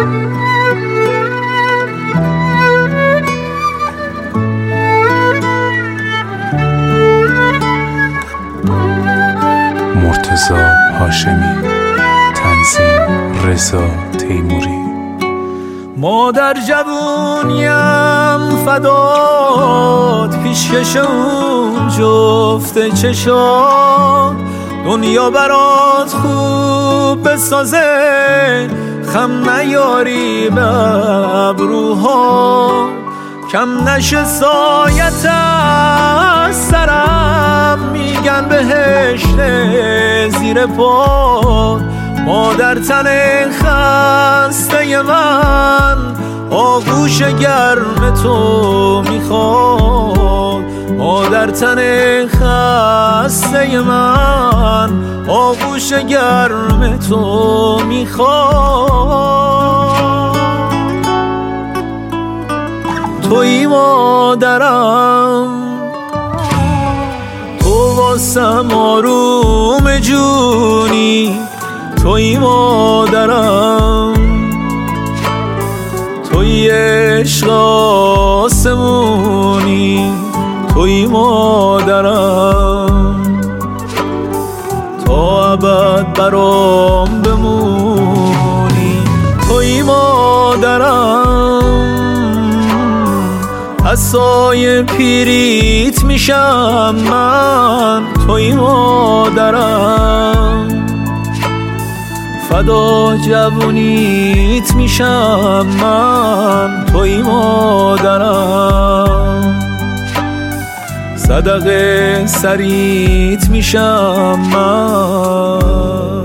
مرتضی هاشمی، تنظیم رضا تیموری. مادر جوونیم فدات، پیشکش اون جفت چشات، دنیا برات خوب بسازه، خم نیاری به ابروها، کم نشه سایت از سرم، میگن بهشت زیر پات. مادر تن خسته من آغوش گرم تو میخواد، مادر تن خسته من آغوش گرم تو میخواد. تویی مادرم، تو واسم آروم جونی، تویی مادرم، تویی عشق آسمونی، تویی مادرم، تا ابد برام بمونی. تویی مادرم، عصای پیریت میشم من، تویی مادرم، فدا جوونیت میشم من، تویی مادرم، صدقه سریت میشم من.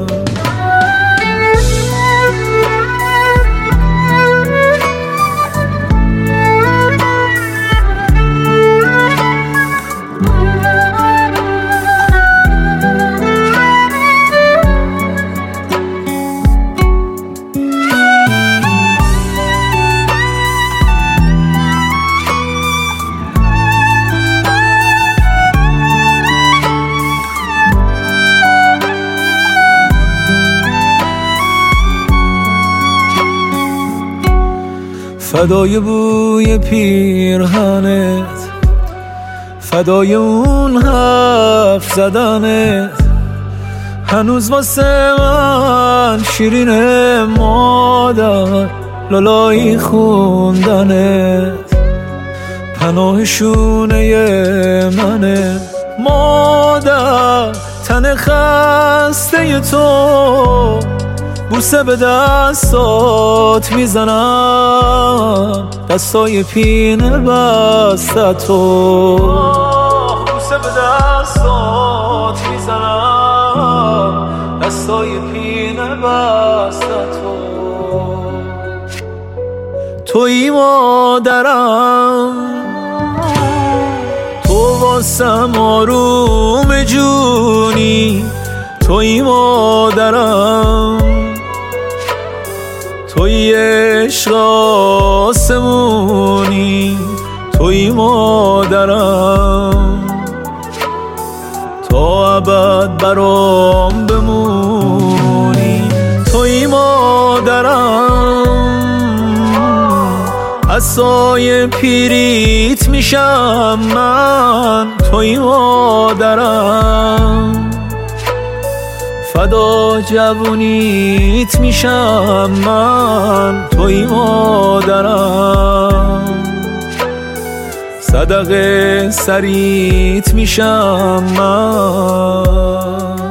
فدای بوی پیرهنت، فدای اون حرف زدنت، هنوز واسه من شیرین مادر، لالایی خوندنت، پناه شونه منه مادر، تن خسته تو بوسه به دستات میزنم، دستای پینه بسته تو، بوسه به دستات میزنم، دستای پینه بسته تو. تویی مادرم، تو واسم آروم جونی، تویی مادرم، تویی عشق آسمونی، تویی مادرم، تا ابد برام بمونی. تویی مادرم، عصای پیریت میشم من، تویی مادرم، فدا جوونیت میشم من، تویی مادرم، صدقه سریت میشم من.